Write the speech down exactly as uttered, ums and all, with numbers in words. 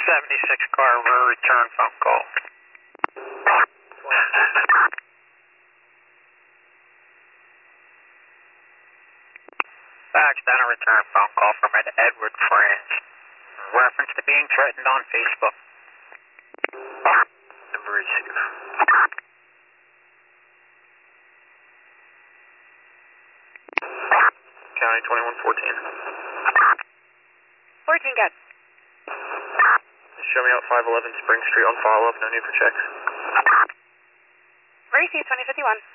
seventy-six Carver, return phone call. Fax down a return phone call from an Edward Fringe. Reference to being threatened on Facebook. Number receive. County twenty-one fourteen. fourteen, good. Show me out five eleven Spring Street on follow-up, no need for checks. Receive twenty fifty-one.